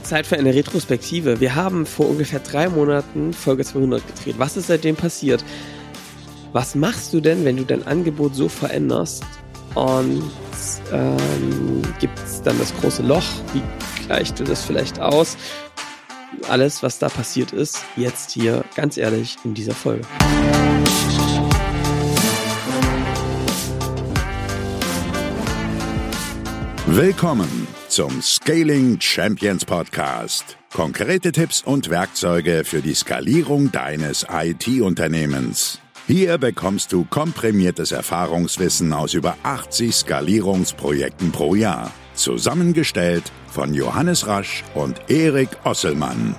Zeit für eine Retrospektive. Wir haben vor ungefähr 3 Monaten Folge 200 gedreht. Was ist seitdem passiert? Was machst du denn, wenn du dein Angebot so veränderst? Und gibt es dann das große Loch? Wie gleicht du das vielleicht aus? Alles, was da passiert ist, jetzt hier ganz ehrlich in dieser Folge. Willkommen zum Scaling Champions Podcast. Konkrete Tipps und Werkzeuge für die Skalierung deines IT-Unternehmens. Hier bekommst du komprimiertes Erfahrungswissen aus über 80 Skalierungsprojekten pro Jahr. Zusammengestellt von Johannes Rasch und Erik Osselmann.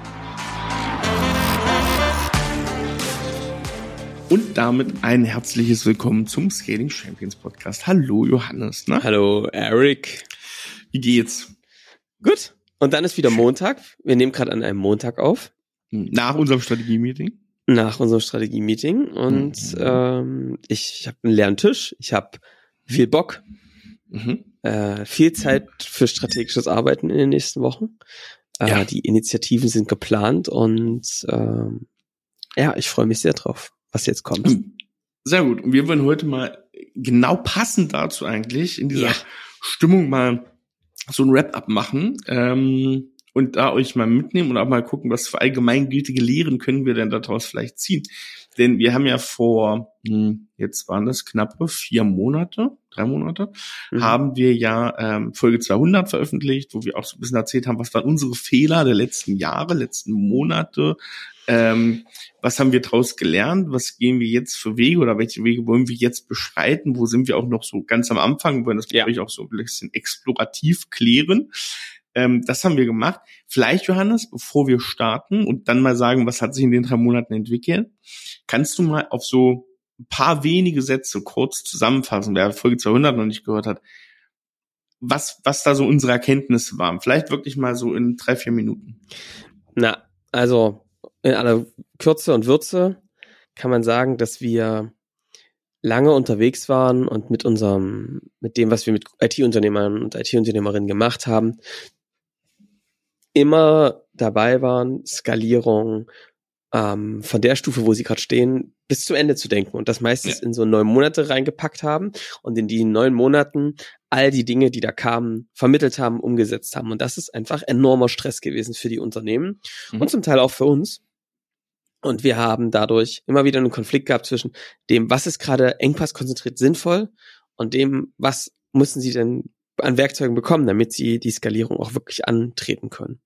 Und damit ein herzliches Willkommen zum Scaling Champions Podcast. Hallo Johannes. Ne? Hallo Erik. Wie geht's? Gut. Und dann ist wieder Montag. Wir nehmen gerade an einem Montag auf. Nach unserem Strategie-Meeting. Nach unserem Strategie-Meeting. Und ich habe einen leeren Tisch. Ich habe viel Bock. Viel Zeit für strategisches Arbeiten in den nächsten Wochen. Die Initiativen sind geplant und ich freue mich sehr drauf, was jetzt kommt. Sehr gut. Und wir wollen heute mal genau passend dazu eigentlich in dieser Stimmung mal so ein Wrap-up machen und da euch mal mitnehmen und auch mal gucken, was für allgemeingültige Lehren können wir denn daraus vielleicht ziehen. Denn wir haben ja vor, jetzt waren das knappe 3 Monate, haben wir ja Folge 200 veröffentlicht, wo wir auch so ein bisschen erzählt haben, was waren unsere Fehler der letzten Jahre, letzten Monate, was haben wir daraus gelernt, was gehen wir jetzt für Wege oder welche Wege wollen wir jetzt beschreiten, wo sind wir auch noch so ganz am Anfang, wollen das natürlich auch so ein bisschen explorativ klären. Das haben wir gemacht. Vielleicht, Johannes, bevor wir starten und dann mal sagen, was hat sich in den 3 Monaten entwickelt, kannst du mal auf so ein paar wenige Sätze kurz zusammenfassen, wer Folge 200 noch nicht gehört hat, was da so unsere Erkenntnisse waren. Vielleicht wirklich mal so in 3-4 Minuten. Na, also in aller Kürze und Würze kann man sagen, dass wir lange unterwegs waren und mit dem, was wir mit IT-Unternehmern und IT-Unternehmerinnen gemacht haben, immer dabei waren, Skalierung von der Stufe, wo sie gerade stehen, bis zum Ende zu denken und das meistens in so 9 Monate reingepackt haben und in die 9 Monaten all die Dinge, die da kamen, vermittelt haben, umgesetzt haben. Und das ist einfach enormer Stress gewesen für die Unternehmen und zum Teil auch für uns. Und wir haben dadurch immer wieder einen Konflikt gehabt zwischen dem, was ist gerade engpasskonzentriert sinnvoll und dem, was müssen sie denn an Werkzeugen bekommen, damit sie die Skalierung auch wirklich antreten können.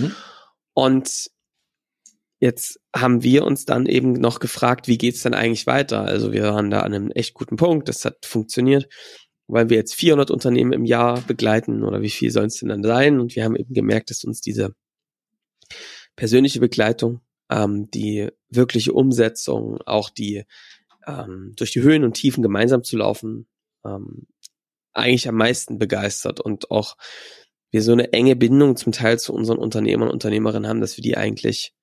Und jetzt haben wir uns dann eben noch gefragt, wie geht's denn eigentlich weiter? Also wir waren da an einem echt guten Punkt, das hat funktioniert, weil wir jetzt 400 Unternehmen im Jahr begleiten oder wie viel sollen es denn dann sein? Und wir haben eben gemerkt, dass uns diese persönliche Begleitung, die wirkliche Umsetzung, auch die durch die Höhen und Tiefen gemeinsam zu laufen, eigentlich am meisten begeistert und auch wir so eine enge Bindung zum Teil zu unseren Unternehmern und Unternehmerinnen haben, dass wir die eigentlich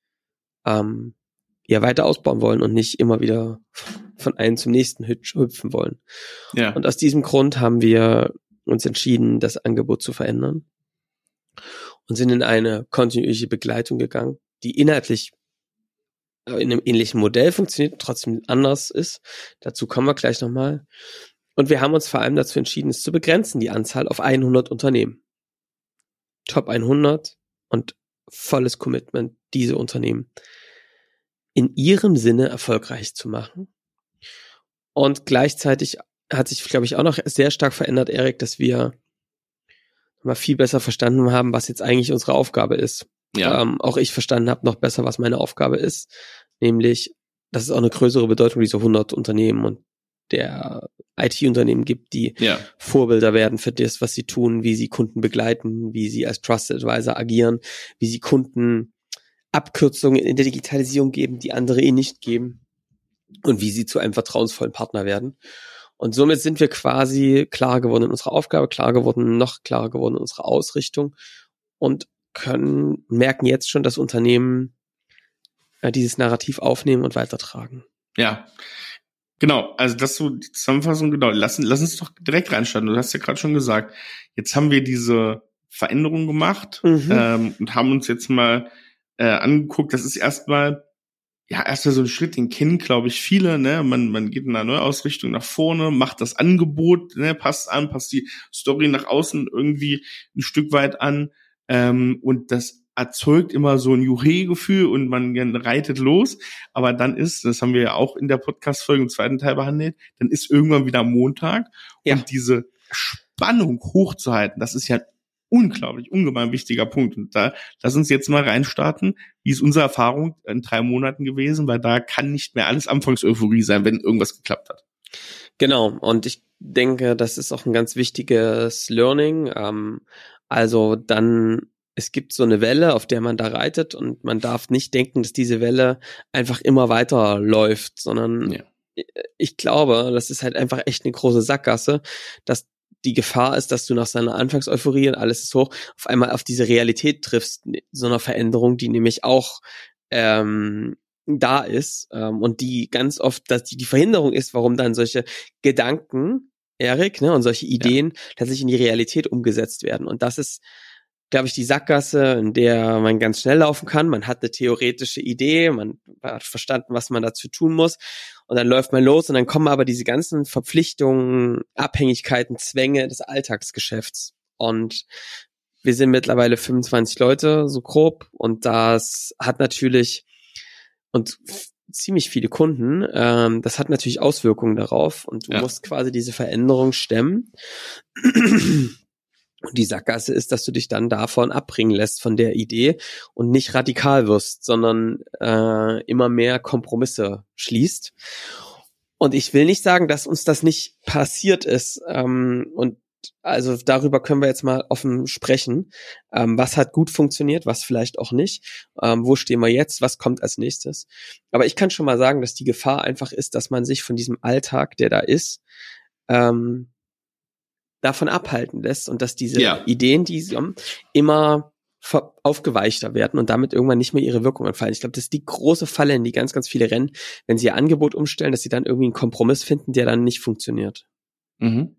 weiter ausbauen wollen und nicht immer wieder von einem zum nächsten hüpfen wollen. Ja. Und aus diesem Grund haben wir uns entschieden, das Angebot zu verändern und sind in eine kontinuierliche Begleitung gegangen, die inhaltlich in einem ähnlichen Modell funktioniert, trotzdem anders ist. Dazu kommen wir gleich nochmal. Und wir haben uns vor allem dazu entschieden, es zu begrenzen, die Anzahl auf 100 Unternehmen. Top 100 und volles Commitment, diese Unternehmen in ihrem Sinne erfolgreich zu machen. Und gleichzeitig hat sich, glaube ich, auch noch sehr stark verändert, Erik, dass wir mal viel besser verstanden haben, was jetzt eigentlich unsere Aufgabe ist. Ja. Auch ich verstanden habe noch besser, was meine Aufgabe ist, nämlich, dass es auch eine größere Bedeutung dieser 100 Unternehmen und der IT-Unternehmen gibt, die Vorbilder werden für das, was sie tun, wie sie Kunden begleiten, wie sie als Trusted Advisor agieren, wie sie Kunden Abkürzungen in der Digitalisierung geben, die andere ihnen nicht geben und wie sie zu einem vertrauensvollen Partner werden. Und somit sind wir quasi klar geworden in unserer Aufgabe, noch klarer geworden in unserer Ausrichtung und merken jetzt schon, dass Unternehmen dieses Narrativ aufnehmen und weitertragen. Ja, genau. Also das so die Zusammenfassung, genau. Lass uns doch direkt reinstarten. Du hast ja gerade schon gesagt, jetzt haben wir diese Veränderungen gemacht und haben uns jetzt mal angeguckt. Das ist erstmal so ein Schritt, den kennen, glaube ich, viele, ne? Man geht in einer Neuausrichtung nach vorne, macht das Angebot, ne? Passt die Story nach außen irgendwie ein Stück weit an, und das erzeugt immer so ein Juche-Gefühl und man reitet los, aber dann das haben wir ja auch in der Podcast-Folge im zweiten Teil behandelt, dann ist irgendwann wieder Montag und diese Spannung hochzuhalten, das ist ja unglaublich, ungemein wichtiger Punkt. Und da lass uns jetzt mal reinstarten. Wie ist unsere Erfahrung in 3 Monaten gewesen? Weil da kann nicht mehr alles Anfangseuphorie sein, wenn irgendwas geklappt hat. Genau. Und ich denke, das ist auch ein ganz wichtiges Learning. Es gibt so eine Welle, auf der man da reitet und man darf nicht denken, dass diese Welle einfach immer weiter läuft, sondern ich glaube, das ist halt einfach echt eine große Sackgasse, dass die Gefahr ist, dass du nach seiner Anfangseuphorie und alles ist hoch, auf einmal auf diese Realität triffst, so einer Veränderung, die nämlich auch da ist und die ganz oft, dass die Verhinderung ist, warum dann solche Gedanken, Erik, ne, und solche Ideen tatsächlich in die Realität umgesetzt werden. Und das ist, glaube ich, die Sackgasse, in der man ganz schnell laufen kann. Man hat eine theoretische Idee, man hat verstanden, was man dazu tun muss. Und dann läuft man los und dann kommen aber diese ganzen Verpflichtungen, Abhängigkeiten, Zwänge des Alltagsgeschäfts. Und wir sind mittlerweile 25 Leute, so grob. Und das hat natürlich, und ziemlich viele Kunden, das hat natürlich Auswirkungen darauf. Und du musst quasi diese Veränderung stemmen. Und die Sackgasse ist, dass du dich dann davon abbringen lässt, von der Idee und nicht radikal wirst, sondern immer mehr Kompromisse schließt. Und ich will nicht sagen, dass uns das nicht passiert ist. Und also darüber können wir jetzt mal offen sprechen. Was hat gut funktioniert, was vielleicht auch nicht? Wo stehen wir jetzt? Was kommt als nächstes? Aber ich kann schon mal sagen, dass die Gefahr einfach ist, dass man sich von diesem Alltag, der da ist, davon abhalten lässt und dass diese Ideen, die sie haben, immer aufgeweichter werden und damit irgendwann nicht mehr ihre Wirkung entfallen. Ich glaube, das ist die große Falle, in die ganz, ganz viele rennen, wenn sie ihr Angebot umstellen, dass sie dann irgendwie einen Kompromiss finden, der dann nicht funktioniert. Und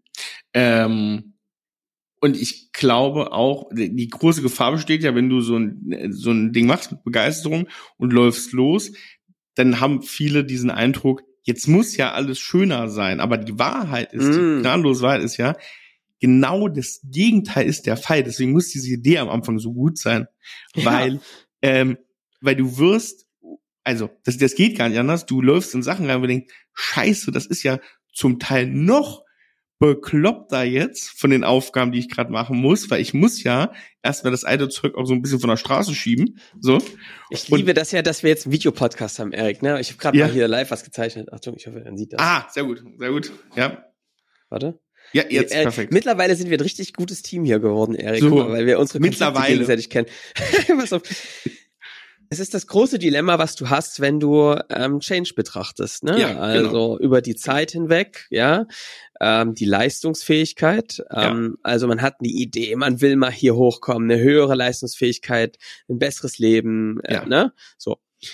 ich glaube auch, die große Gefahr besteht ja, wenn du so ein Ding machst mit Begeisterung und läufst los, dann haben viele diesen Eindruck, jetzt muss ja alles schöner sein, aber die Wahrheit ist, die gnadenlose Wahrheit ist ja, genau das Gegenteil ist der Fall. Deswegen muss diese Idee am Anfang so gut sein, weil du wirst, also das geht gar nicht anders. Du läufst in Sachen rein und denkst, Scheiße, das ist ja zum Teil noch bekloppter jetzt von den Aufgaben, die ich gerade machen muss, weil ich muss ja erstmal das alte Zeug auch so ein bisschen von der Straße schieben. So. Ich liebe das ja, dass wir jetzt einen Videopodcast haben, Erik. Ne? Ich habe gerade mal hier live was gezeichnet. Achtung, ich hoffe, man sieht das. Sehr gut, sehr gut. Ja. Warte. Ja, jetzt perfekt. Mittlerweile sind wir ein richtig gutes Team hier geworden, Erik, so, weil wir unsere Konzepte gegenseitig kennen. Pass auf. Es ist das große Dilemma, was du hast, wenn du Change betrachtest, ne? Ja, also über die Zeit hinweg, die Leistungsfähigkeit. Also man hat eine Idee, man will mal hier hochkommen, eine höhere Leistungsfähigkeit, ein besseres Leben, ne? So.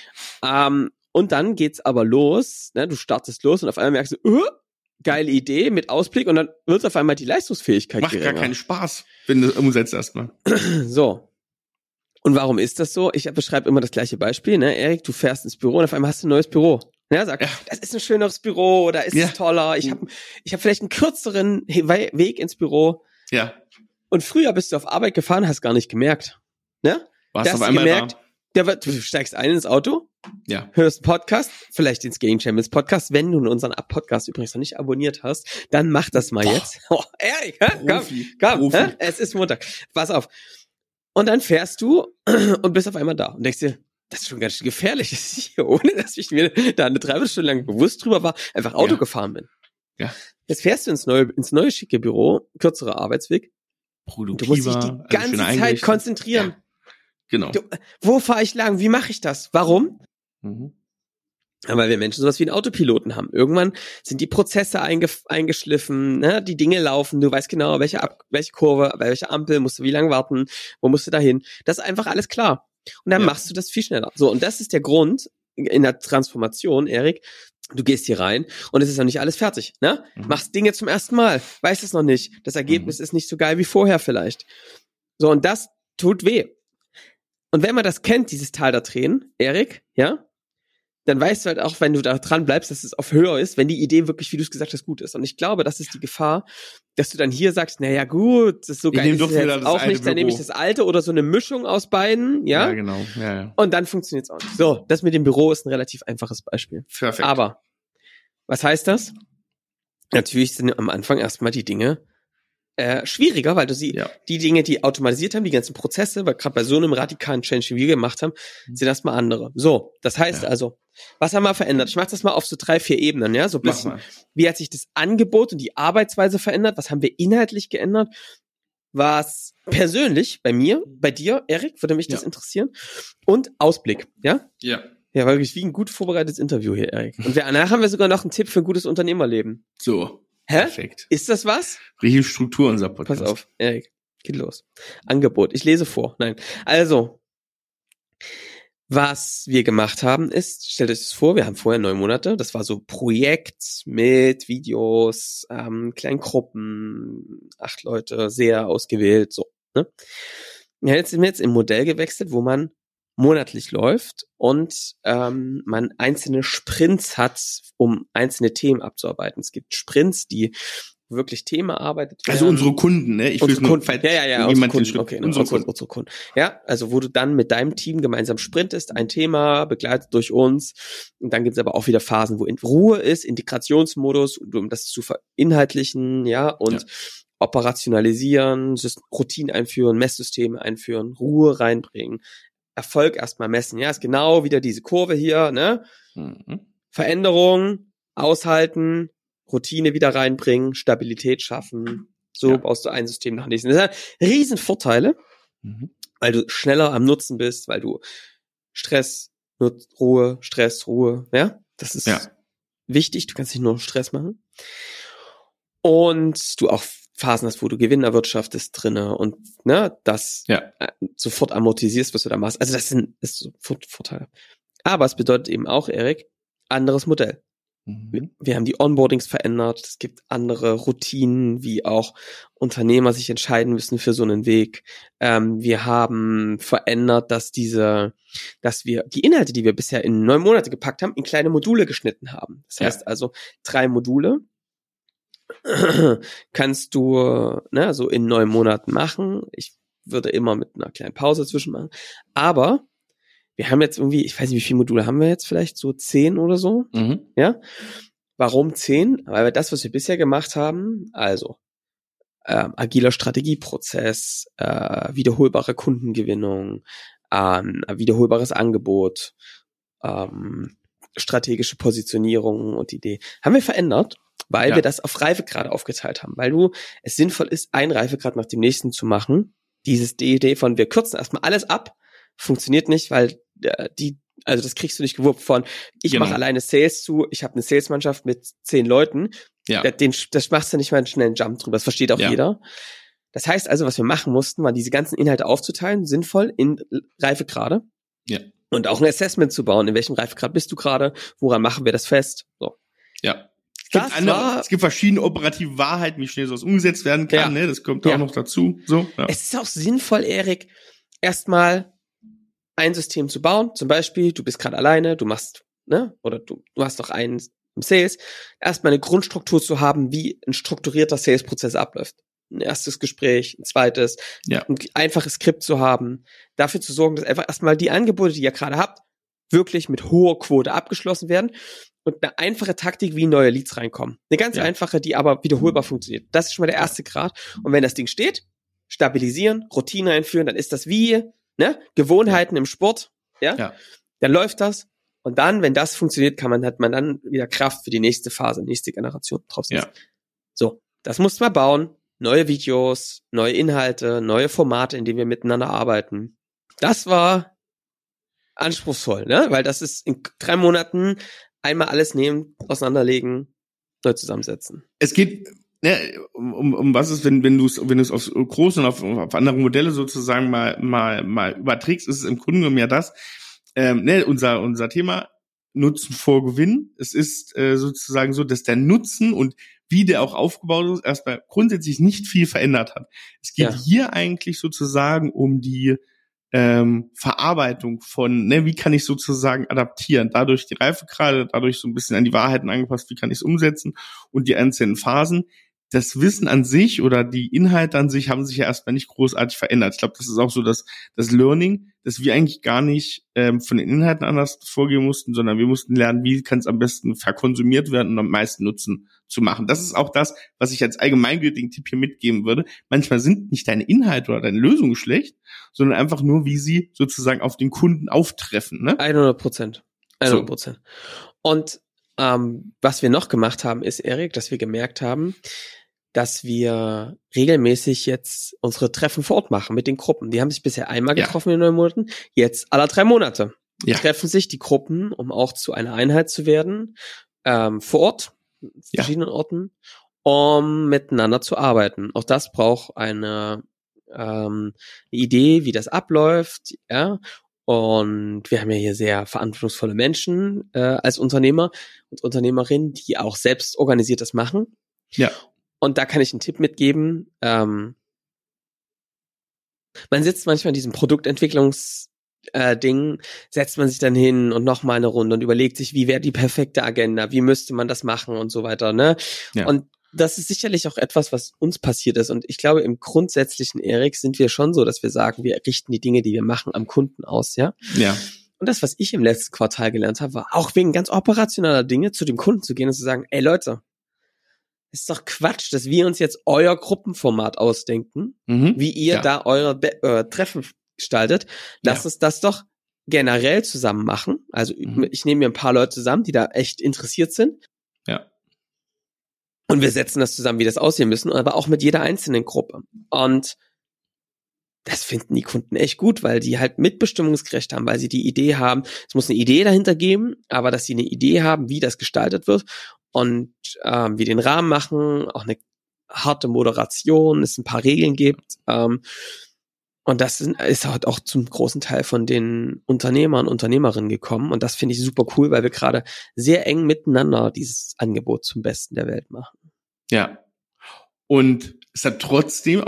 Und dann geht's aber los, ne? Du startest los und auf einmal merkst du, geile Idee mit Ausblick und dann wird auf einmal die Leistungsfähigkeit geringer. Macht gar keinen Spaß, wenn du umsetzt erstmal. So. Und warum ist das so? Ich beschreibe immer das gleiche Beispiel, ne? Erik, du fährst ins Büro und auf einmal hast du ein neues Büro. Ja, sag, das ist ein schöneres Büro oder ist es toller? Ich hab vielleicht einen kürzeren Weg ins Büro. Ja. Und früher bist du auf Arbeit gefahren, hast gar nicht gemerkt. Ne? Warst auf einmal gemerkt, du steigst ein ins Auto, hörst einen Podcast, vielleicht den Scaling Champions Podcast. Wenn du unseren Podcast übrigens noch nicht abonniert hast, dann mach das mal jetzt. Oh, Erik, komm, es ist Montag. Pass auf. Und dann fährst du und bist auf einmal da und denkst dir, das ist schon ganz schön gefährlich, dass ich hier, ohne dass ich mir da eine 3 Stunde lang bewusst drüber war, einfach Auto gefahren bin. Ja. Jetzt fährst du ins neue schicke Büro, kürzerer Arbeitsweg. Produktiver, du musst dich die ganze Zeit konzentrieren. Ja. Genau. Wo fahre ich lang? Wie mache ich das? Warum? Weil wir Menschen sowas wie einen Autopiloten haben. Irgendwann sind die Prozesse eingeschliffen, ne? Die Dinge laufen, du weißt genau, welche Kurve, bei welcher Ampel musst du wie lange warten, wo musst du da hin. Das ist einfach alles klar. Und dann machst du das viel schneller. So, und das ist der Grund in der Transformation, Erik. Du gehst hier rein und es ist noch nicht alles fertig, ne? Machst Dinge zum ersten Mal, weißt es noch nicht. Das Ergebnis ist nicht so geil wie vorher vielleicht. So, und das tut weh. Und wenn man das kennt, dieses Tal der Tränen, Erik, ja, dann weißt du halt auch, wenn du da dran bleibst, dass es auf höher ist, wenn die Idee wirklich, wie du es gesagt hast, gut ist. Und ich glaube, das ist die Gefahr, dass du dann hier sagst, naja gut, das ist so geil, ist jetzt auch nicht, dann nehme ich das alte oder so eine Mischung aus beiden, ja? Ja, genau. Ja. Und dann funktioniert's auch nicht. So, das mit dem Büro ist ein relativ einfaches Beispiel. Perfekt. Aber, was heißt das? Natürlich sind am Anfang erstmal die Dinge schwieriger, weil du die Dinge, die automatisiert haben, die ganzen Prozesse, weil gerade bei so einem radikalen Change, wie wir gemacht haben, sind erstmal andere. So, das heißt also, was haben wir verändert? Ich mache das mal auf so 3-4 Ebenen, ja, so ein bisschen. Wie hat sich das Angebot und die Arbeitsweise verändert? Was haben wir inhaltlich geändert? Was persönlich bei mir, bei dir, Erik, würde mich das interessieren? Und Ausblick, ja? Ja. Ja, wirklich wie ein gut vorbereitetes Interview hier, Erik. Und danach haben wir sogar noch einen Tipp für ein gutes Unternehmerleben. So. Hä? Perfekt. Ist das was? Richtige Struktur unser Podcast. Pass auf, Erik, geht los. Angebot. Ich lese vor. Nein. Also, was wir gemacht haben ist, stellt euch das vor, wir haben vorher 9 Monate, das war so Projekt mit Videos, kleinen Gruppen, 8 Leute, sehr ausgewählt, so, ne? Ja, jetzt sind wir im Modell gewechselt, wo man monatlich läuft und man einzelne Sprints hat, um einzelne Themen abzuarbeiten. Es gibt Sprints, die wirklich Themen erarbeitet werden. Also unsere Kunden, ne? Unsere Kunden. Unsere Kunden. Ja, also wo du dann mit deinem Team gemeinsam sprintest, ein Thema begleitet durch uns. Und dann gibt es aber auch wieder Phasen, wo in Ruhe ist, Integrationsmodus, um das zu verinhaltlichen, ja, und operationalisieren, Routinen einführen, Messsysteme einführen, Ruhe reinbringen, Erfolg erstmal messen. Ja, ist genau wieder diese Kurve hier, ne? Veränderung, aushalten, Routine wieder reinbringen, Stabilität schaffen. So baust du ein System nach dem nächsten. Das sind riesen Vorteile, weil du schneller am Nutzen bist, weil du Stress, Ruhe, Stress, Ruhe, ja? Das ist wichtig. Du kannst nicht nur Stress machen. Und du auch Phasen hast, wo du Gewinn erwirtschaftest drinne und ne, das sofort amortisierst, was du da machst. Also das ist sofort Vorteile. Aber es bedeutet eben auch, Erik, anderes Modell. Wir haben die Onboardings verändert. Es gibt andere Routinen, wie auch Unternehmer sich entscheiden müssen für so einen Weg. Wir haben verändert, dass wir die Inhalte, die wir bisher in 9 Monate gepackt haben, in kleine Module geschnitten haben. Das heißt also 3 Module kannst du so in 9 Monaten machen. Ich würde immer mit einer kleinen Pause zwischen machen. Aber wir haben jetzt irgendwie, ich weiß nicht, wie viele Module haben wir jetzt, vielleicht so 10 oder so. Ja. Warum 10? Weil wir das, was wir bisher gemacht haben, also agiler Strategieprozess, wiederholbare Kundengewinnung, wiederholbares Angebot, strategische Positionierung und Idee, haben wir verändert, weil wir das auf Reifegrade aufgeteilt haben, weil es sinnvoll ist, ein Reifegrad nach dem nächsten zu machen. Die Idee von, wir kürzen erstmal alles ab, funktioniert nicht, weil also das kriegst du nicht gewuppt von, ich mache alleine Sales zu, ich habe eine Salesmannschaft mit 10 Leuten, das machst du nicht mal einen schnellen Jump drüber, das versteht auch jeder. Das heißt also, was wir machen mussten, war diese ganzen Inhalte aufzuteilen, sinnvoll in Reifegrade. Ja. Und auch ein Assessment zu bauen, in welchem Reifegrad bist du gerade, woran machen wir das fest? So. Ja. Es gibt verschiedene operative Wahrheiten, wie schnell sowas umgesetzt werden kann, ne? Das kommt auch noch dazu. So, Es ist auch sinnvoll, Erik, erstmal ein System zu bauen. Zum Beispiel, du bist gerade alleine, du machst, oder du hast doch einen im Sales, erstmal eine Grundstruktur zu haben, wie ein strukturierter Sales-Prozess abläuft. Ein erstes Gespräch, ein zweites, ein einfaches Skript zu haben, dafür zu sorgen, dass einfach erstmal die Angebote, die ihr gerade habt, wirklich mit hoher Quote abgeschlossen werden und eine einfache Taktik, wie neue Leads reinkommen. Eine ganz einfache, die aber wiederholbar funktioniert. Das ist schon mal der erste Grad. Und wenn das Ding steht, stabilisieren, Routine einführen, dann ist das wie Gewohnheiten im Sport, dann läuft das. Und dann, wenn das funktioniert, hat man dann wieder Kraft für die nächste Phase, nächste Generation draufsetzen. So, das muss man bauen. Neue Videos, neue Inhalte, neue Formate, in denen wir miteinander arbeiten. Das war anspruchsvoll, weil das ist in 3 Monaten einmal alles nehmen, auseinanderlegen, neu zusammensetzen. Es geht um was ist, wenn du es auf große und auf andere Modelle sozusagen mal überträgst, ist es im Grunde genommen das, unser Thema, Nutzen vor Gewinn. Es ist sozusagen so, dass der Nutzen und wie der auch aufgebaut ist, erstmal grundsätzlich nicht viel verändert hat. Es geht hier eigentlich sozusagen um die Verarbeitung von, wie kann ich sozusagen adaptieren, dadurch die Reifegrade, dadurch so ein bisschen an die Wahrheiten angepasst, wie kann ich es umsetzen und die einzelnen Phasen. Das Wissen an sich oder die Inhalte an sich haben sich ja erstmal nicht großartig verändert. Ich glaube, das ist auch so das Learning, dass wir eigentlich gar nicht von den Inhalten anders vorgehen mussten, sondern wir mussten lernen, wie kann es am besten verkonsumiert werden und am meisten Nutzen zu machen. Das ist auch das, was ich als allgemeingültigen Tipp hier mitgeben würde. Manchmal sind nicht deine Inhalte oder deine Lösungen schlecht, sondern einfach nur, wie sie sozusagen auf den Kunden auftreffen. Ne? 100%. 100%. So. Und was wir noch gemacht haben, ist, Erik, dass wir gemerkt haben, dass wir regelmäßig jetzt unsere Treffen vor Ort machen mit den Gruppen. Die haben sich bisher einmal getroffen in 9 Monaten, jetzt alle 3 Monate. Treffen sich die Gruppen, um auch zu einer Einheit zu werden, vor Ort, verschiedenen Orten, um miteinander zu arbeiten. Auch das braucht eine Idee, wie das abläuft, Und wir haben ja hier sehr verantwortungsvolle Menschen als Unternehmer und Unternehmerinnen, die auch selbst organisiert das machen. Ja. Und da kann ich einen Tipp mitgeben. Man sitzt manchmal in diesem Produktentwicklungsding, setzt man sich dann hin und nochmal eine Runde und überlegt sich, wie wäre die perfekte Agenda, wie müsste man das machen und so weiter, ne? Ja. Und das ist sicherlich auch etwas, was uns passiert ist. Und ich glaube, im Grundsätzlichen, Erik, sind wir schon so, dass wir sagen, wir richten die Dinge, die wir machen, am Kunden aus, ja? Ja. Und das, was ich im letzten Quartal gelernt habe, war auch wegen ganz operationeller Dinge zu dem Kunden zu gehen und zu sagen, ey Leute, ist doch Quatsch, dass wir uns jetzt euer Gruppenformat ausdenken, wie ihr da eure Treffen gestaltet. Lasst uns das doch generell zusammen machen. Also ich nehme mir ein paar Leute zusammen, die da echt interessiert sind. Ja. Und wir setzen das zusammen, wie das aussehen müssen, aber auch mit jeder einzelnen Gruppe. Und das finden die Kunden echt gut, weil die halt Mitbestimmungsrecht haben, weil sie die Idee haben, es muss eine Idee dahinter geben, aber dass sie eine Idee haben, wie das gestaltet wird und wir den Rahmen machen, auch eine harte Moderation, es ein paar Regeln gibt. Und das ist halt auch zum großen Teil von den Unternehmern und Unternehmerinnen gekommen. Und das finde ich super cool, weil wir gerade sehr eng miteinander dieses Angebot zum Besten der Welt machen. Ja. Und es hat trotzdem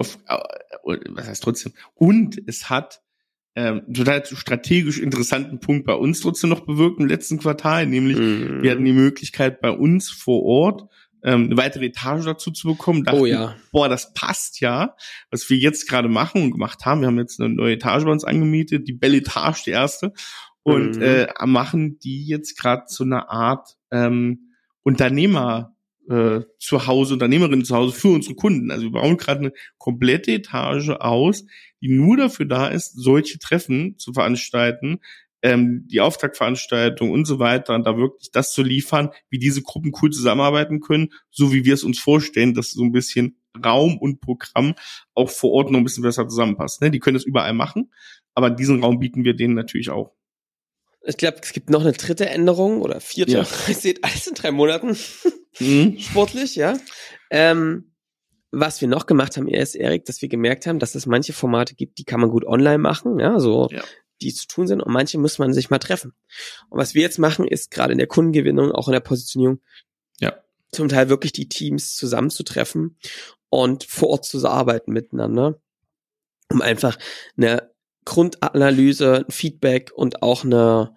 und es hat total strategisch interessanten Punkt bei uns trotzdem noch bewirkt im letzten Quartal, nämlich wir hatten die Möglichkeit bei uns vor Ort eine weitere Etage dazu zu bekommen. Dachten, das passt ja, was wir jetzt gerade machen und gemacht haben. Wir haben jetzt eine neue Etage bei uns angemietet, die Belle Etage, die erste, und machen die jetzt gerade zu einer Art Unternehmerinnen zu Hause für unsere Kunden. Also wir bauen gerade eine komplette Etage aus, die nur dafür da ist, solche Treffen zu veranstalten, die Auftaktveranstaltung und so weiter, und da wirklich das zu liefern, wie diese Gruppen cool zusammenarbeiten können, so wie wir es uns vorstellen, dass so ein bisschen Raum und Programm auch vor Ort noch ein bisschen besser zusammenpasst. Ne? Die können das überall machen, aber diesen Raum bieten wir denen natürlich auch. Ich glaube, es gibt noch eine 3. Änderung oder 4. Ja. Ihr seht, alles in 3 Monaten. Sportlich, ja. Was wir noch gemacht haben, ist, Erik, dass wir gemerkt haben, dass es manche Formate gibt, die kann man gut online machen, die zu tun sind, und manche muss man sich mal treffen. Und was wir jetzt machen, ist gerade in der Kundengewinnung, auch in der Positionierung, zum Teil wirklich die Teams zusammenzutreffen und vor Ort zu arbeiten miteinander, um einfach eine Grundanalyse, ein Feedback und auch eine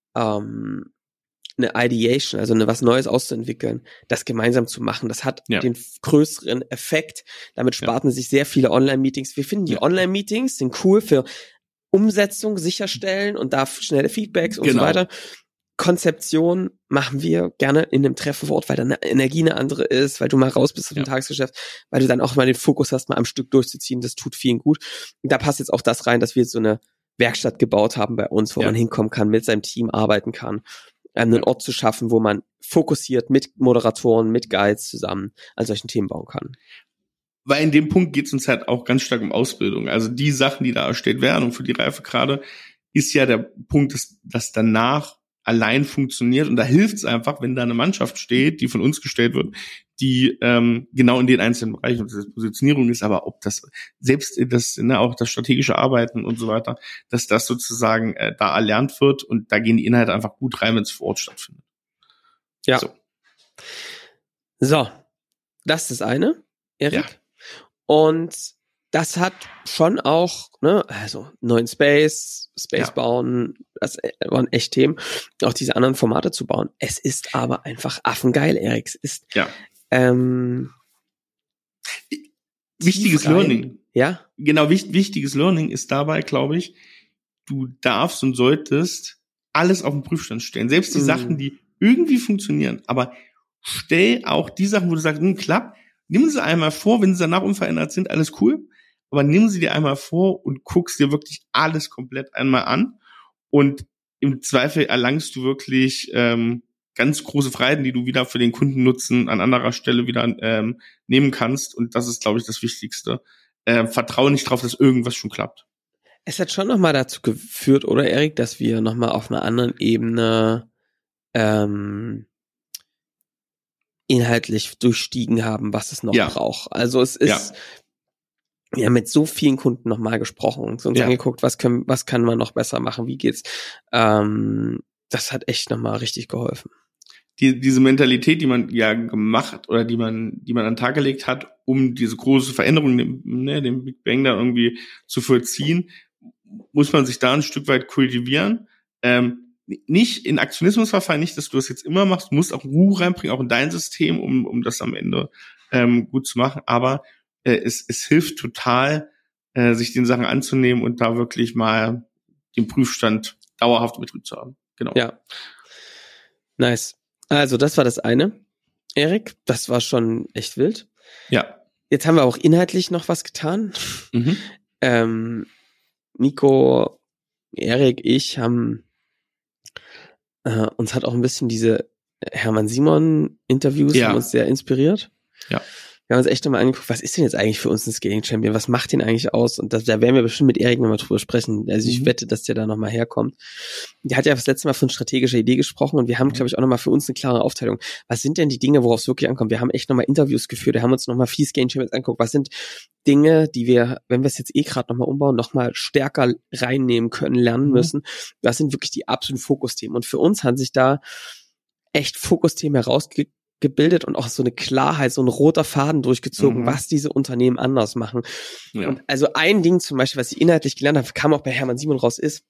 Ideation, also was Neues auszuentwickeln, das gemeinsam zu machen. Das hat den größeren Effekt. Damit spart man sich sehr viele Online-Meetings. Wir finden die Online-Meetings sind cool für Umsetzung sicherstellen und da schnelle Feedbacks und so weiter. Konzeption machen wir gerne in einem Treffen vor Ort, weil dann eine Energie eine andere ist, weil du mal raus bist aus dem Tagesgeschäft, weil du dann auch mal den Fokus hast, mal am Stück durchzuziehen. Das tut vielen gut. Und da passt jetzt auch das rein, dass wir jetzt so eine Werkstatt gebaut haben bei uns, wo man hinkommen kann, mit seinem Team arbeiten kann, einen Ort zu schaffen, wo man fokussiert mit Moderatoren, mit Guides zusammen an solchen Themen bauen kann. Weil in dem Punkt geht es uns halt auch ganz stark um Ausbildung. Also die Sachen, die da erstellt werden und für die Reife gerade, ist ja der Punkt, dass danach allein funktioniert. Und da hilft es einfach, wenn da eine Mannschaft steht, die von uns gestellt wird, die genau in den einzelnen Bereichen, ob das Positionierung ist, aber ob das selbst das, ne, auch das strategische Arbeiten und so weiter, dass das sozusagen da erlernt wird und da gehen die Inhalte einfach gut rein, wenn es vor Ort stattfindet. Ja. So, das ist das eine, Erik. Ja. Und das hat schon auch, ne, also neuen Space bauen, das waren echt Themen, auch diese anderen Formate zu bauen. Es ist aber einfach affengeil, Erik. Es ist wichtiges Learning. Ja. Genau, wichtiges Learning ist dabei, glaube ich, du darfst und solltest alles auf den Prüfstand stellen. Selbst die Sachen, die irgendwie funktionieren, aber stell auch die Sachen, wo du sagst, klappt, nimm sie einmal vor, wenn sie danach unverändert sind, alles cool. Aber nimm sie dir einmal vor und guckst dir wirklich alles komplett einmal an. Und im Zweifel erlangst du wirklich ganz große Freiheiten, die du wieder für den Kundennutzen an anderer Stelle wieder nehmen kannst. Und das ist, glaube ich, das Wichtigste. Vertraue nicht drauf, dass irgendwas schon klappt. Es hat schon nochmal dazu geführt, oder Erik, dass wir nochmal auf einer anderen Ebene inhaltlich durchstiegen haben, was es noch braucht. Also es ist... Wir haben mit so vielen Kunden nochmal gesprochen und uns angeguckt, was kann man noch besser machen, wie geht's. Das hat echt nochmal richtig geholfen. Diese Mentalität, die man ja gemacht oder die man an den Tag gelegt hat, um diese große Veränderung, den Big Bang da irgendwie zu vollziehen, muss man sich da ein Stück weit kultivieren. Nicht in Aktionismus verfallen, nicht, dass du das jetzt immer machst, du musst auch Ruhe reinbringen, auch in dein System, um das am Ende gut zu machen, aber es hilft total, sich den Sachen anzunehmen und da wirklich mal den Prüfstand dauerhaft mit drin zu haben. Genau. Ja. Nice. Also, das war das eine. Erik, das war schon echt wild. Ja. Jetzt haben wir auch inhaltlich noch was getan. Nico, Erik, ich haben uns hat auch ein bisschen diese Hermann Simon Interviews haben uns sehr inspiriert. Ja. Wir haben uns echt nochmal angeguckt, was ist denn jetzt eigentlich für uns ein Scaling Champion? Was macht den eigentlich aus? Und da werden wir bestimmt mit Erik nochmal drüber sprechen. Also ich wette, dass der da nochmal herkommt. Der hat ja das letzte Mal von strategischer Idee gesprochen und wir haben, glaube ich, auch nochmal für uns eine klare Aufteilung. Was sind denn die Dinge, worauf es wirklich ankommt? Wir haben echt nochmal Interviews geführt, wir haben uns nochmal 4 Scaling Champions angeguckt. Was sind Dinge, die wir, wenn wir es jetzt gerade nochmal umbauen, nochmal stärker reinnehmen können, lernen müssen? Das sind wirklich die absoluten Fokusthemen. Und für uns haben sich da echt Fokusthemen herausgebildet und auch so eine Klarheit, so ein roter Faden durchgezogen, was diese Unternehmen anders machen. Ja. Und also ein Ding zum Beispiel, was ich inhaltlich gelernt habe, kam auch bei Hermann Simon raus, ist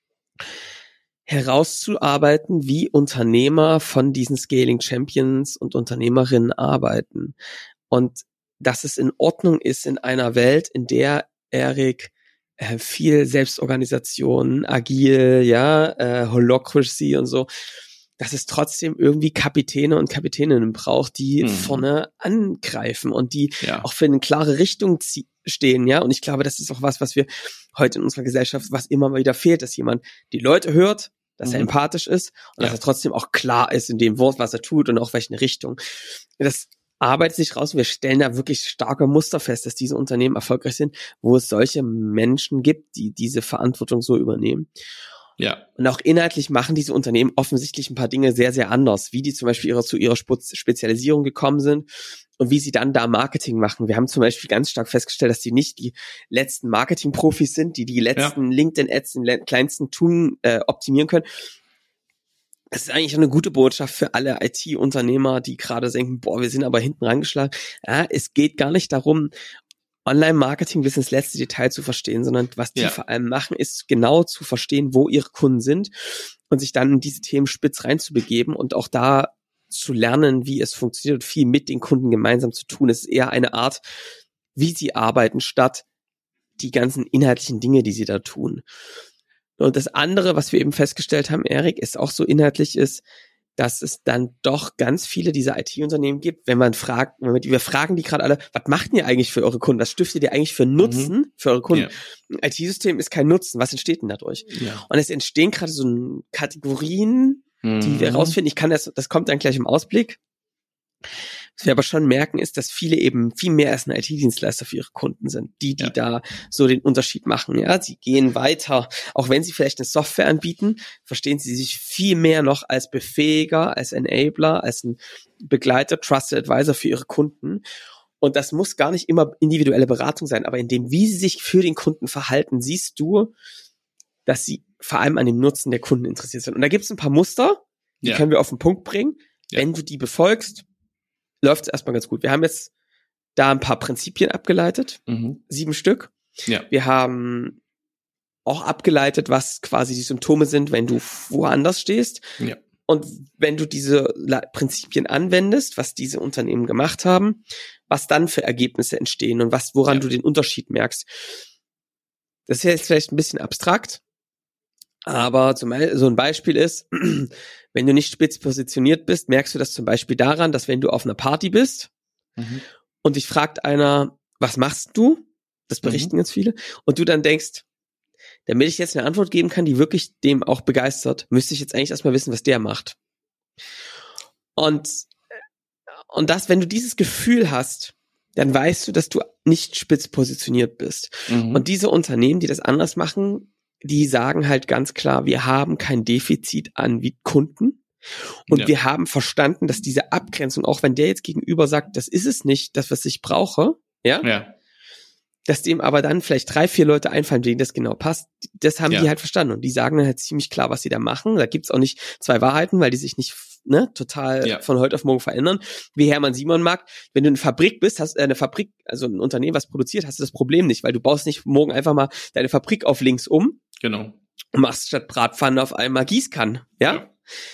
herauszuarbeiten, wie Unternehmer von diesen Scaling Champions und Unternehmerinnen arbeiten. Und dass es in Ordnung ist in einer Welt, in der Erik viel Selbstorganisation, agil, Holacracy und so, dass es trotzdem irgendwie Kapitäne und Kapitäninnen braucht, die vorne angreifen und die auch für eine klare Richtung stehen, ja. Und ich glaube, das ist auch was wir heute in unserer Gesellschaft, was immer wieder fehlt, dass jemand die Leute hört, dass er empathisch ist und dass er trotzdem auch klar ist in dem Wort, was er tut und auch welche Richtung. Das arbeitet sich raus und wir stellen da wirklich starke Muster fest, dass diese Unternehmen erfolgreich sind, wo es solche Menschen gibt, die diese Verantwortung so übernehmen. Ja. Und auch inhaltlich machen diese Unternehmen offensichtlich ein paar Dinge sehr, sehr anders, wie die zum Beispiel zu ihrer Spezialisierung gekommen sind und wie sie dann da Marketing machen. Wir haben zum Beispiel ganz stark festgestellt, dass die nicht die letzten Marketing-Profis sind, die letzten LinkedIn-Ads im kleinsten Tun optimieren können. Das ist eigentlich eine gute Botschaft für alle IT-Unternehmer, die gerade denken, wir sind aber hinten rangeschlagen. Ja, es geht gar nicht darum, Online-Marketing bis ins letzte Detail zu verstehen, sondern was die vor allem machen, ist genau zu verstehen, wo ihre Kunden sind und sich dann in diese Themen spitz reinzubegeben und auch da zu lernen, wie es funktioniert und viel mit den Kunden gemeinsam zu tun. Es ist eher eine Art, wie sie arbeiten, statt die ganzen inhaltlichen Dinge, die sie da tun. Und das andere, was wir eben festgestellt haben, Erik, ist auch so inhaltlich ist, dass es dann doch ganz viele dieser IT-Unternehmen gibt, wir fragen die gerade alle, was macht ihr eigentlich für eure Kunden? Was stiftet ihr eigentlich für Nutzen für eure Kunden? Ein IT-System ist kein Nutzen. Was entsteht denn dadurch? Ja. Und es entstehen gerade so Kategorien, die wir rausfinden. Das kommt dann gleich im Ausblick. Was wir aber schon merken, ist, dass viele eben viel mehr als ein IT-Dienstleister für ihre Kunden sind, die da so den Unterschied machen. Ja, sie gehen weiter, auch wenn sie vielleicht eine Software anbieten, verstehen sie sich viel mehr noch als Befähiger, als Enabler, als ein Begleiter, Trusted Advisor für ihre Kunden. Und das muss gar nicht immer individuelle Beratung sein, aber in dem, wie sie sich für den Kunden verhalten, siehst du, dass sie vor allem an dem Nutzen der Kunden interessiert sind. Und da gibt es ein paar Muster, die können wir auf den Punkt bringen. Ja. Wenn du die befolgst, läuft es erstmal ganz gut. Wir haben jetzt da ein paar Prinzipien abgeleitet, 7 Stück. Ja. Wir haben auch abgeleitet, was quasi die Symptome sind, wenn du woanders stehst. Ja. Und wenn du diese Prinzipien anwendest, was diese Unternehmen gemacht haben, was dann für Ergebnisse entstehen und woran du den Unterschied merkst. Das ist jetzt vielleicht ein bisschen abstrakt, aber so ein Beispiel ist, wenn du nicht spitz positioniert bist, merkst du das zum Beispiel daran, dass wenn du auf einer Party bist und dich fragt einer, was machst du? Das berichten ganz viele. Und du dann denkst, damit ich jetzt eine Antwort geben kann, die wirklich dem auch begeistert, müsste ich jetzt eigentlich erstmal wissen, was der macht. Und das, wenn du dieses Gefühl hast, dann weißt du, dass du nicht spitz positioniert bist. Und diese Unternehmen, die das anders machen, die sagen halt ganz klar, wir haben kein Defizit an Kunden und wir haben verstanden, dass diese Abgrenzung, auch wenn der jetzt gegenüber sagt, das ist es nicht, das, was ich brauche, dass dem aber dann vielleicht 3, 4 Leute einfallen, denen das genau passt, das haben die halt verstanden und die sagen dann halt ziemlich klar, was sie da machen. Da gibt's auch nicht 2 Wahrheiten, weil die sich nicht total von heute auf morgen verändern. Wie Hermann Simon mag, wenn du eine Fabrik bist, hast also ein Unternehmen, was produziert, hast du das Problem nicht, weil du baust nicht morgen einfach mal deine Fabrik auf links um. Genau. Und machst statt Bratpfanne auf einmal Gießkannen, ja?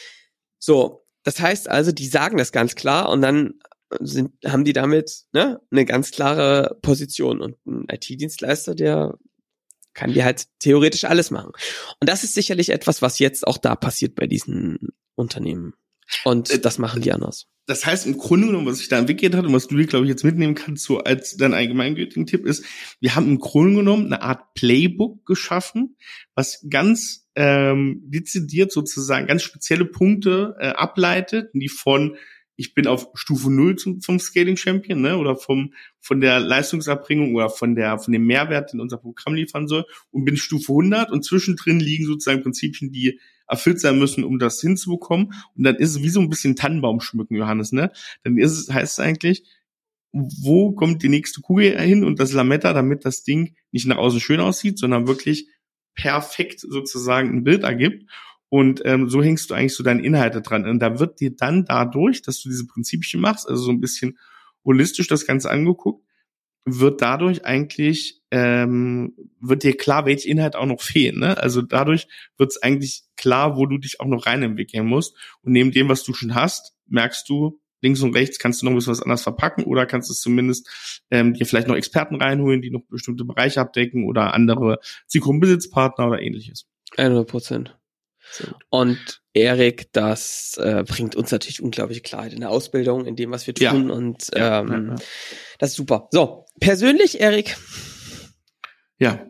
So, das heißt also, die sagen das ganz klar und dann haben die damit eine ganz klare Position und ein IT-Dienstleister, der kann dir halt theoretisch alles machen. Und das ist sicherlich etwas, was jetzt auch da passiert bei diesen Unternehmen. Und das machen die anders. Das heißt, im Grunde genommen, was sich da entwickelt hat und was du dir, glaube ich, jetzt mitnehmen kannst, so als dein allgemeingültigen Tipp ist, wir haben im Grunde genommen eine Art Playbook geschaffen, was ganz dezidiert sozusagen ganz spezielle Punkte ableitet, die von ich bin auf Stufe 0 vom Scaling Champion, ne, oder von der Leistungserbringung oder von dem Mehrwert, den unser Programm liefern soll, und bin Stufe 100 und zwischendrin liegen sozusagen Prinzipien, die erfüllt sein müssen, um das hinzubekommen. Und dann ist es wie so ein bisschen Tannenbaum schmücken, Johannes, ne? Dann heißt es eigentlich, wo kommt die nächste Kugel hin und das Lametta, damit das Ding nicht nach außen schön aussieht, sondern wirklich perfekt sozusagen ein Bild ergibt. Und so hängst du eigentlich so deine Inhalte dran. Und da wird dir dann dadurch, dass du diese Prinzipien machst, also so ein bisschen holistisch das Ganze angeguckt, wird dadurch eigentlich, wird dir klar, welche Inhalte auch noch fehlen. Ne? Also dadurch wird es eigentlich klar, wo du dich auch noch reinentwickeln musst. Und neben dem, was du schon hast, merkst du, links und rechts kannst du noch ein bisschen was anderes verpacken oder kannst es zumindest dir vielleicht noch Experten reinholen, die noch bestimmte Bereiche abdecken oder andere Zielgruppenbesitzpartner oder ähnliches. 100%. Und Erik, das bringt uns natürlich unglaubliche Klarheit in der Ausbildung, in dem, was wir tun. Und das ist super. So, persönlich, Erik. Ja.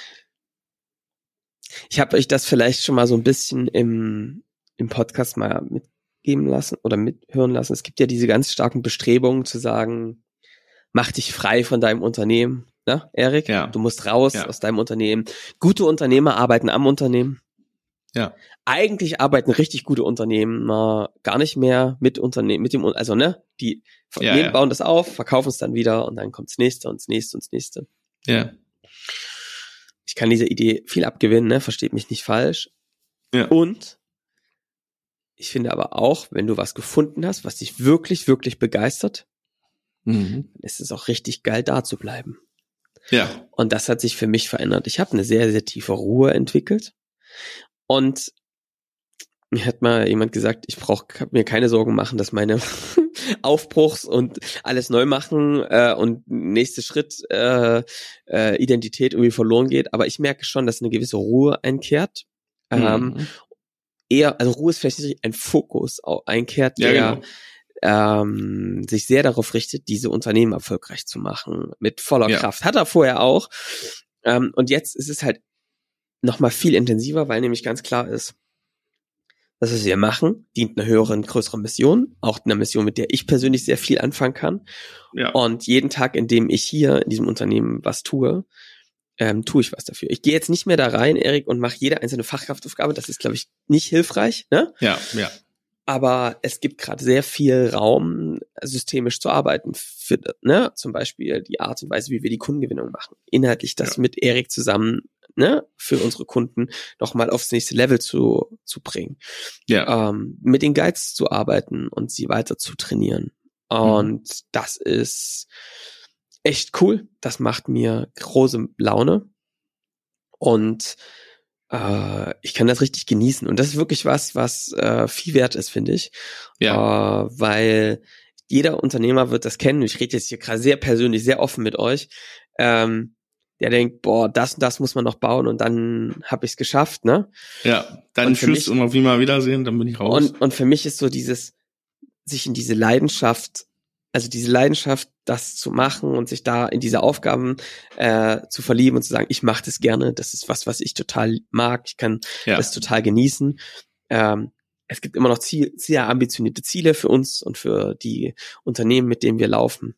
Ich habe euch das vielleicht schon mal so ein bisschen im Podcast mal mitgeben lassen oder mithören lassen. Es gibt ja diese ganz starken Bestrebungen zu sagen, mach dich frei von deinem Unternehmen. Ne, Erik? Ja. Du musst raus aus deinem Unternehmen. Gute Unternehmer arbeiten am Unternehmen. Ja. Eigentlich arbeiten richtig gute Unternehmen gar nicht mehr mit dem, also die bauen das auf, verkaufen es dann wieder und dann kommt das nächste und das nächste und das nächste. Ja. Ich kann dieser Idee viel abgewinnen, versteht mich nicht falsch. Ja. Und ich finde aber auch, wenn du was gefunden hast, was dich wirklich, wirklich begeistert, dann ist es auch richtig geil, da zu bleiben. Ja. Und das hat sich für mich verändert. Ich habe eine sehr, sehr tiefe Ruhe entwickelt. Und mir hat mal jemand gesagt, ich kann mir keine Sorgen machen, dass meine Aufbruchs und alles neu machen und nächster Schritt Identität irgendwie verloren geht. Aber ich merke schon, dass eine gewisse Ruhe einkehrt. Also Ruhe ist vielleicht nicht ein Fokus einkehrt, der sich sehr darauf richtet, diese Unternehmen erfolgreich zu machen, mit voller Kraft. Hat er vorher auch. Und jetzt ist es halt noch mal viel intensiver, weil nämlich ganz klar ist, das, was wir machen, dient einer höheren, größeren Mission, auch einer Mission, mit der ich persönlich sehr viel anfangen kann. Ja. Und jeden Tag, in dem ich hier in diesem Unternehmen was tue ich was dafür. Ich gehe jetzt nicht mehr da rein, Erik, und mache jede einzelne Fachkraftaufgabe. Das ist, glaube ich, nicht hilfreich, ne? Ja. Aber es gibt gerade sehr viel Raum, systemisch zu arbeiten, für, ne? Zum Beispiel die Art und Weise, wie wir die Kundengewinnung machen. Inhaltlich das mit Erik zusammen, ne? Für unsere Kunden nochmal aufs nächste Level zu bringen. Ja. Mit den Guides zu arbeiten und sie weiter zu trainieren. Und das ist echt cool. Das macht mir große Laune. Und ich kann das richtig genießen. Und das ist wirklich was viel wert ist, finde ich. Ja. Weil jeder Unternehmer wird das kennen. Ich rede jetzt hier gerade sehr persönlich, sehr offen mit euch. Der denkt, boah, das und das muss man noch bauen und dann habe ich es geschafft, ne? Ja, dann Tschüss und auf einmal wiedersehen, dann bin ich raus. Und für mich ist so dieses, sich in diese Leidenschaft, das zu machen und sich da in diese Aufgaben zu verlieben und zu sagen, ich mache das gerne, das ist was ich total mag, ich kann das total genießen. Es gibt immer noch sehr ambitionierte Ziele für uns und für die Unternehmen, mit denen wir laufen.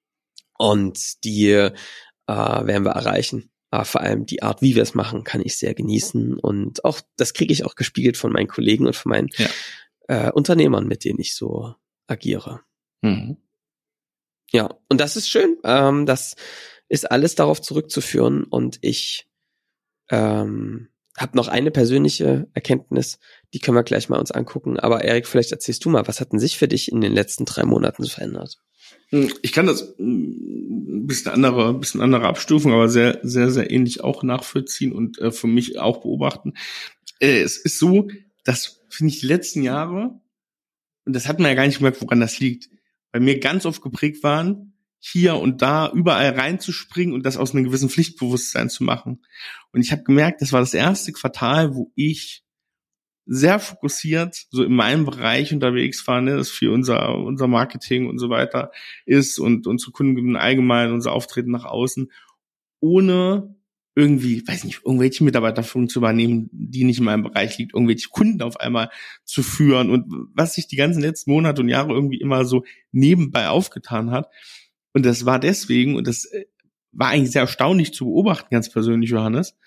Und die werden wir erreichen. Aber vor allem die Art, wie wir es machen, kann ich sehr genießen. Und auch das kriege ich auch gespiegelt von meinen Kollegen und von meinen Unternehmern, mit denen ich so agiere. Mhm. Ja, und das ist schön. Das ist alles darauf zurückzuführen. Und ich habe noch eine persönliche Erkenntnis, die können wir gleich mal uns angucken. Aber Erik, vielleicht erzählst du mal, was hat denn sich für dich in den letzten 3 Monaten so verändert? Ich kann das ein bisschen andere Abstufung, aber sehr, sehr, sehr ähnlich auch nachvollziehen und für mich auch beobachten. Es ist so, dass, finde ich, die letzten Jahre, und das hat man ja gar nicht gemerkt, woran das liegt, bei mir ganz oft geprägt waren, hier und da überall reinzuspringen und das aus einem gewissen Pflichtbewusstsein zu machen. Und ich habe gemerkt, das war das erste Quartal, wo ich sehr fokussiert so in meinem Bereich unterwegs war, ne, das für unser Marketing und so weiter ist und unsere Kunden allgemein, unser Auftreten nach außen, ohne irgendwie, weiß nicht, irgendwelche Mitarbeiterführung zu übernehmen, die nicht in meinem Bereich liegt, irgendwelche Kunden auf einmal zu führen und was sich die ganzen letzten Monate und Jahre irgendwie immer so nebenbei aufgetan hat. Und das war deswegen, und das war eigentlich sehr erstaunlich zu beobachten, ganz persönlich, Johannes,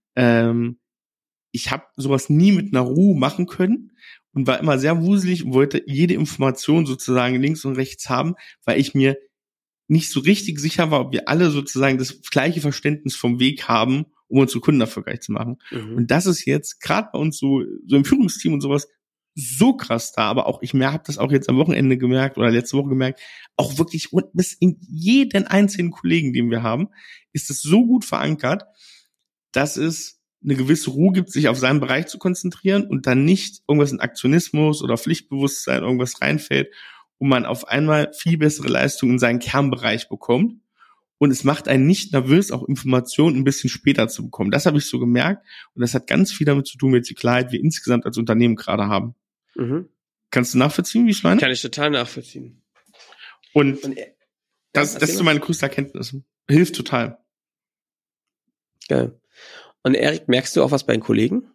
ich habe sowas nie mit einer Ruhe machen können und war immer sehr wuselig und wollte jede Information sozusagen links und rechts haben, weil ich mir nicht so richtig sicher war, ob wir alle sozusagen das gleiche Verständnis vom Weg haben, um unsere Kunden erfolgreich zu machen. Mhm. Und das ist jetzt gerade bei uns so im Führungsteam und sowas so krass da, aber auch ich habe das auch jetzt am Wochenende gemerkt oder letzte Woche gemerkt, auch wirklich bis in jeden einzelnen Kollegen, den wir haben, ist es so gut verankert, dass es eine gewisse Ruhe gibt, sich auf seinen Bereich zu konzentrieren und dann nicht irgendwas in Aktionismus oder Pflichtbewusstsein irgendwas reinfällt und man auf einmal viel bessere Leistung in seinen Kernbereich bekommt. Und es macht einen nicht nervös, auch Informationen ein bisschen später zu bekommen. Das habe ich so gemerkt und das hat ganz viel damit zu tun, welche Klarheit wir insgesamt als Unternehmen gerade haben. Mhm. Kannst du nachvollziehen, wie ich meine? Kann ich total nachvollziehen. Und das ist so meine größte Erkenntnis. Hilft total. Geil. Und Erik, merkst du auch was bei den Kollegen?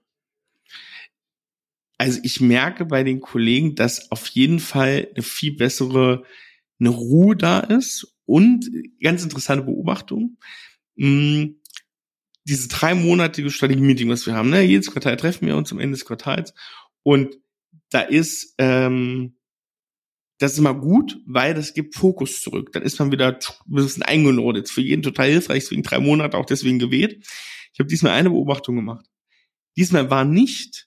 Also ich merke bei den Kollegen, dass auf jeden Fall eine Ruhe da ist und ganz interessante Beobachtung. Diese 3-monatige Strategie-Meeting, was wir haben, ne? Jedes Quartal treffen wir uns am Ende des Quartals und da ist das ist immer gut, weil das gibt Fokus zurück. Dann ist man wieder ein bisschen eingenordet. Für jeden total hilfreich, deswegen 3 Monate auch deswegen gewählt. Ich habe diesmal eine Beobachtung gemacht. Diesmal war nicht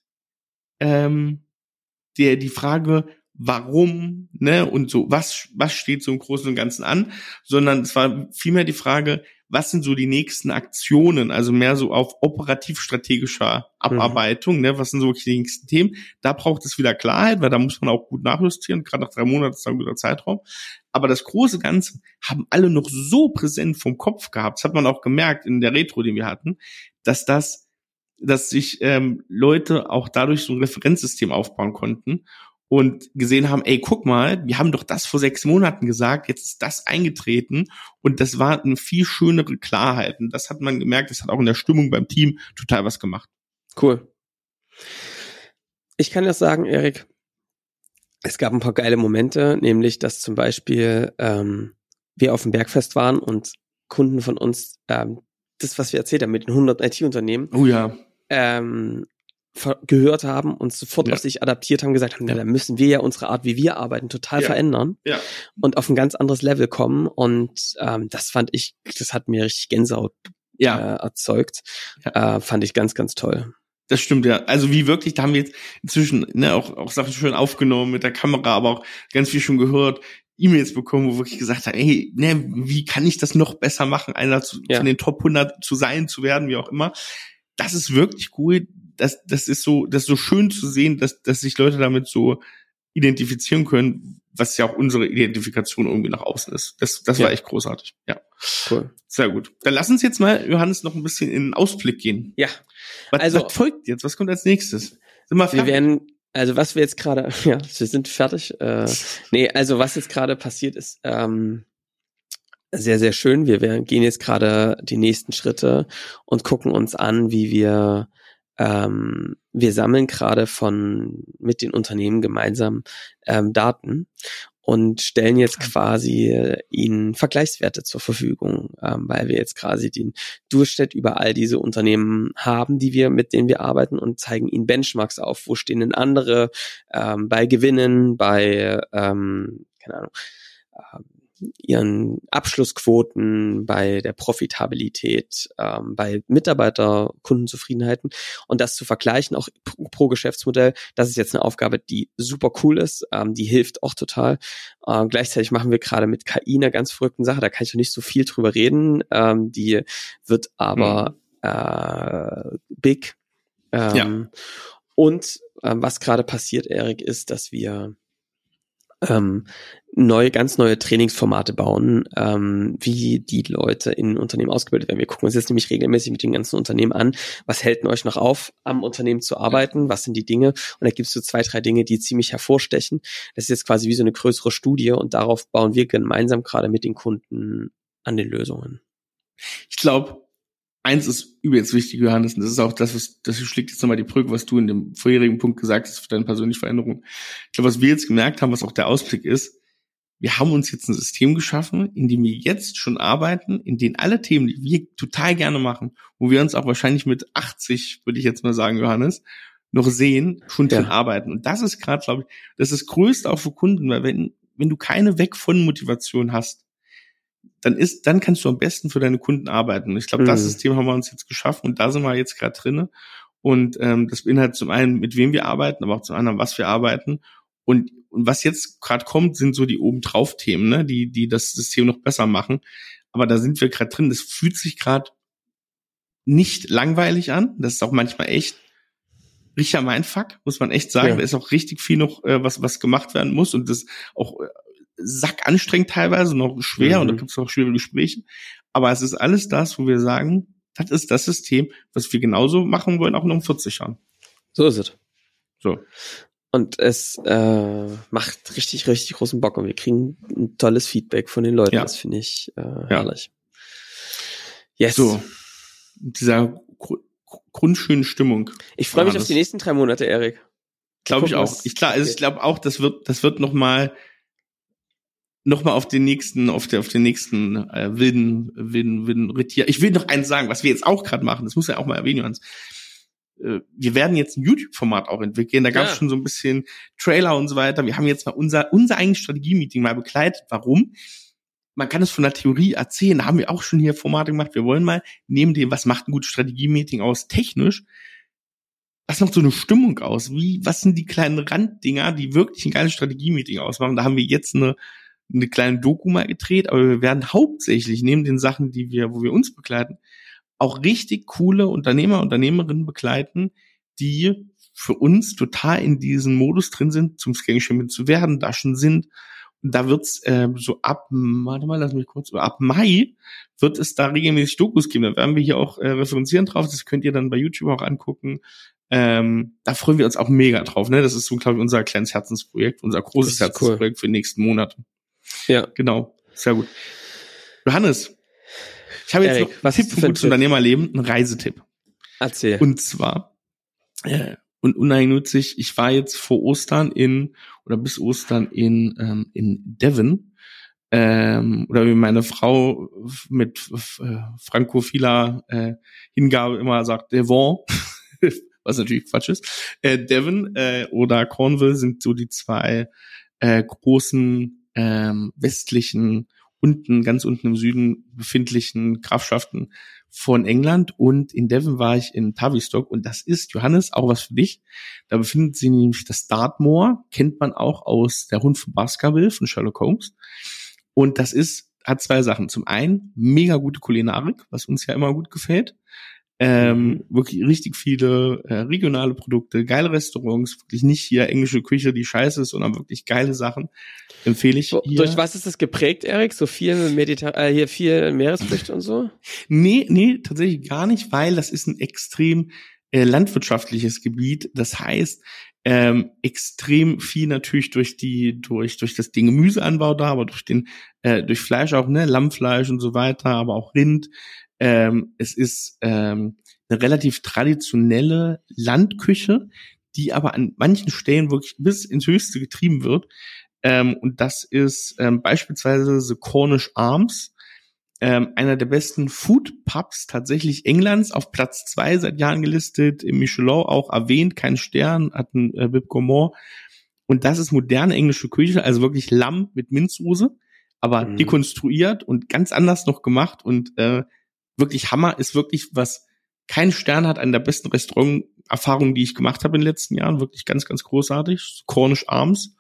die Frage, warum, ne, und so, was steht so im Großen und Ganzen an, sondern es war vielmehr die Frage, was sind so die nächsten Aktionen, also mehr so auf operativ-strategischer Abarbeitung, ne, was sind so die nächsten Themen. Da braucht es wieder Klarheit, weil da muss man auch gut nachjustieren, gerade nach 3 Monaten ist ein guter Zeitraum. Aber das große Ganze haben alle noch so präsent vom Kopf gehabt, das hat man auch gemerkt in der Retro, die wir hatten, dass sich Leute auch dadurch so ein Referenzsystem aufbauen konnten und gesehen haben, ey, guck mal, wir haben doch das vor 6 Monaten gesagt, jetzt ist das eingetreten und das war eine viel schönere Klarheit und das hat man gemerkt, das hat auch in der Stimmung beim Team total was gemacht. Cool. Ich kann das sagen, Erik. Es gab ein paar geile Momente, nämlich, dass zum Beispiel wir auf dem Bergfest waren und Kunden von uns das, was wir erzählt haben mit den 100 IT-Unternehmen, gehört haben und sofort auf sich adaptiert haben, gesagt haben, da müssen wir ja unsere Art, wie wir arbeiten, total verändern und auf ein ganz anderes Level kommen. Und das fand ich, das hat mir richtig Gänsehaut erzeugt. Fand ich ganz, ganz toll. Das stimmt, ja. Also wie wirklich, da haben wir jetzt inzwischen auch Sachen schön aufgenommen mit der Kamera, aber auch ganz viel schon gehört, E-Mails bekommen, wo wirklich gesagt haben, hey, wie kann ich das noch besser machen, einer von den Top 100 zu werden, wie auch immer. Das ist wirklich cool. Das ist so schön zu sehen, dass sich Leute damit so identifizieren können, was ja auch unsere Identifikation irgendwie nach außen ist. Das war echt großartig. Ja. Cool. Sehr gut. Dann lass uns jetzt mal, Johannes, noch ein bisschen in den Ausblick gehen. Ja. Was folgt jetzt? Was kommt als nächstes? Sind wir fertig? Was wir jetzt gerade, wir sind fertig. Also was jetzt gerade passiert ist, sehr, sehr schön. Wir gehen jetzt gerade die nächsten Schritte und gucken uns an, wie wir sammeln gerade mit den Unternehmen gemeinsam Daten und stellen jetzt quasi ihnen Vergleichswerte zur Verfügung, weil wir jetzt quasi den Durchschnitt über all diese Unternehmen haben, mit denen wir arbeiten, und zeigen ihnen Benchmarks auf. Wo stehen denn andere bei Gewinnen, bei keine Ahnung, ihren Abschlussquoten, bei der Profitabilität, bei Mitarbeiter-Kundenzufriedenheiten, und das zu vergleichen, auch pro Geschäftsmodell. Das ist jetzt eine Aufgabe, die super cool ist, die hilft auch total. Gleichzeitig machen wir gerade mit KI eine ganz verrückte Sache, da kann ich noch nicht so viel drüber reden, die wird aber big. Und was gerade passiert, Erik, ist, dass wir ganz neue Trainingsformate bauen, wie die Leute in Unternehmen ausgebildet werden. Wir gucken uns jetzt nämlich regelmäßig mit den ganzen Unternehmen an, was hält denn euch noch auf, am Unternehmen zu arbeiten, was sind die Dinge, und da gibt es so 2, 3 Dinge, die ziemlich hervorstechen. Das ist jetzt quasi wie so eine größere Studie, und darauf bauen wir gemeinsam gerade mit den Kunden an den Lösungen. Ich glaube, eins ist übelst wichtig, Johannes, und das ist auch das schlägt jetzt nochmal die Brücke, was du in dem vorherigen Punkt gesagt hast, für deine persönliche Veränderung. Ich glaube, was wir jetzt gemerkt haben, was auch der Ausblick ist, wir haben uns jetzt ein System geschaffen, in dem wir jetzt schon arbeiten, in denen alle Themen, die wir total gerne machen, wo wir uns auch wahrscheinlich mit 80, würde ich jetzt mal sagen, Johannes, noch sehen, schon drin arbeiten. Und das ist gerade, glaube ich, das ist das Größte auch für Kunden, weil wenn du keine Weg-von-Motivation hast, dann kannst du am besten für deine Kunden arbeiten. Und ich glaube, das System haben wir uns jetzt geschaffen, und da sind wir jetzt gerade drinne. Und das beinhaltet zum einen, mit wem wir arbeiten, aber auch zum anderen, was wir arbeiten. Und was jetzt gerade kommt, sind so die obendrauf-Themen, ne, die das System noch besser machen. Aber da sind wir gerade drin. Das fühlt sich gerade nicht langweilig an. Das ist auch manchmal echt richtiger Mindfuck, muss man echt sagen. Da ist auch richtig viel noch, was gemacht werden muss, und das auch sackanstrengend teilweise, noch schwer, und da gibt es auch schwere Gespräche. Aber es ist alles das, wo wir sagen, das ist das System, was wir genauso machen wollen, auch noch in 40 Jahren. So ist es. So. Und es macht richtig, richtig großen Bock, und wir kriegen ein tolles Feedback von den Leuten. Das finde ich herrlich. Yes. So, dieser grundschönen Stimmung. Ich freue mich auf die nächsten 3 Monate, Erik. Glaube ich auch. Ich glaube auch, das wird noch mal auf den nächsten wilden Ritt hier. Ich will noch eins sagen, was wir jetzt auch gerade machen. Das muss ja auch mal erwähnen, Johannes. Wir werden jetzt ein YouTube-Format auch entwickeln. Da gab es schon so ein bisschen Trailer und so weiter. Wir haben jetzt mal unser eigenes Strategie-Meeting mal begleitet. Warum? Man kann es von der Theorie erzählen. Da haben wir auch schon hier Formate gemacht. Wir wollen mal neben dem, was macht ein gutes Strategie-Meeting aus, technisch, was macht so eine Stimmung aus? Was sind die kleinen Randdinger, die wirklich ein geiles Strategie-Meeting ausmachen? Da haben wir jetzt eine kleine Doku mal gedreht, aber wir werden hauptsächlich neben den Sachen, wo wir uns begleiten, auch richtig coole Unternehmer, Unternehmerinnen begleiten, die für uns total in diesem Modus drin sind, zum Scaling Champion zu werden, da schon sind. Und da wird's so ab Mai wird es da regelmäßig Dokus geben. Da werden wir hier auch referenzieren drauf. Das könnt ihr dann bei YouTube auch angucken. Da freuen wir uns auch mega drauf. Ne? Das ist so, glaube ich, unser kleines Herzensprojekt, unser großes Herzensprojekt für die nächsten Monate. Ja. Genau. Sehr gut. Johannes, ich habe jetzt noch einen Tipp für gutes Unternehmerleben, einen Reisetipp. Erzähl. Und zwar und uneigennützig. Ich war jetzt vor Ostern bis Ostern in Devon, oder wie meine Frau mit frankophiler Hingabe immer sagt, Devon, was natürlich Quatsch ist. Devon oder Cornwall sind so die zwei großen westlichen, ganz unten im Süden befindlichen Grafschaften von England. Und in Devon war ich in Tavistock, und das ist, Johannes, auch was für dich. Da befindet sich nämlich das Dartmoor, kennt man auch aus Der Hund von Baskerville von Sherlock Holmes. Und das hat zwei Sachen. Zum einen mega gute Kulinarik, was uns ja immer gut gefällt. Wirklich richtig viele regionale Produkte, geile Restaurants, wirklich nicht hier englische Küche, die scheiße ist, sondern wirklich geile Sachen. Empfehle ich hier. Durch was ist das geprägt, Erik? So viel viel Meeresfrüchte und so? Nee, tatsächlich gar nicht, weil das ist ein extrem landwirtschaftliches Gebiet. Das heißt, extrem viel natürlich durch den Gemüseanbau da, aber durch Fleisch auch, ne, Lammfleisch und so weiter, aber auch Rind. Es ist eine relativ traditionelle Landküche, die aber an manchen Stellen wirklich bis ins Höchste getrieben wird. Und das ist beispielsweise The Cornish Arms, einer der besten Food Pubs tatsächlich Englands, auf Platz 2 seit Jahren gelistet, im Michelin auch erwähnt, kein Stern, hat ein Bib Gourmand. Und das ist moderne englische Küche, also wirklich Lamm mit Minzsoße, aber dekonstruiert und ganz anders noch gemacht, und wirklich Hammer, ist wirklich, was keinen Stern hat, eine der besten Restauranterfahrungen, die ich gemacht habe in den letzten Jahren, wirklich ganz, ganz großartig. Cornish Arms.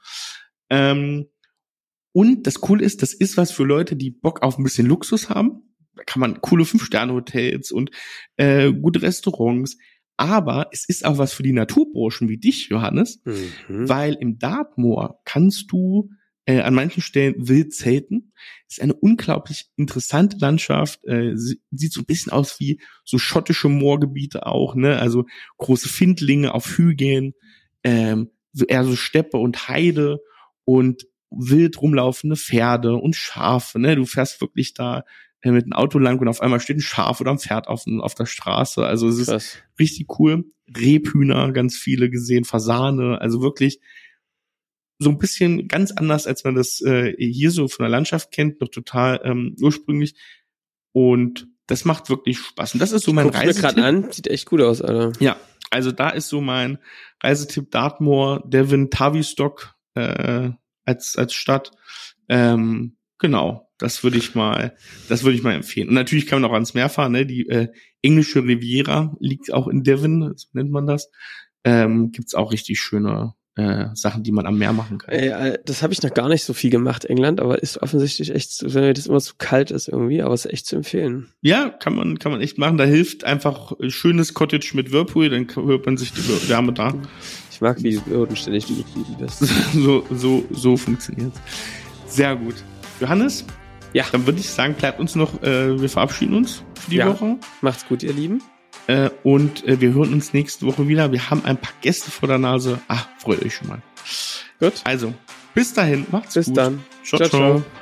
Und das Coole ist, das ist was für Leute, die Bock auf ein bisschen Luxus haben. Da kann man coole 5-Sterne-Hotels und gute Restaurants. Aber es ist auch was für die Naturburschen wie dich, Johannes, weil im Dartmoor kannst du an manchen Stellen wild zelten. Es ist eine unglaublich interessante Landschaft. Sieht so ein bisschen aus wie so schottische Moorgebiete auch, ne? Also große Findlinge auf Hügeln, so eher so Steppe und Heide und wild rumlaufende Pferde und Schafe, ne? Du fährst wirklich da mit einem Auto lang und auf einmal steht ein Schaf oder ein Pferd auf der Straße. Also es ist richtig cool. Rebhühner, ganz viele gesehen, Fasane, also wirklich so ein bisschen ganz anders, als man das hier so von der Landschaft kennt, noch total ursprünglich. Und das macht wirklich Spaß. Und das ist so mein Reisetipp. Guck mir gerade an, sieht echt gut aus, Alter. Ja, also da ist so mein Reisetipp: Dartmoor, Devon, Tavistock als Stadt. Genau, das würde ich mal empfehlen. Und natürlich kann man auch ans Meer fahren, ne? Die englische Riviera liegt auch in Devon, so nennt man das. Gibt's auch richtig schöne Sachen, die man am Meer machen kann. Das habe ich noch gar nicht so viel gemacht, England, aber ist offensichtlich echt, wenn mir das immer zu kalt ist irgendwie, aber es ist echt zu empfehlen. Ja, kann man echt machen. Da hilft einfach schönes Cottage mit Whirlpool, dann hört man sich die Wärme da. Ich mag, wie bodenständig du geblieben bist. So funktioniert's. Sehr gut. Johannes? Ja. Dann würde ich sagen, bleibt uns noch, wir verabschieden uns für die Woche. Macht's gut, ihr Lieben. Und wir hören uns nächste Woche wieder. Wir haben ein paar Gäste vor der Nase. Freut euch schon mal. Gut. Also, bis dahin. Macht's gut. Bis dann. Ciao.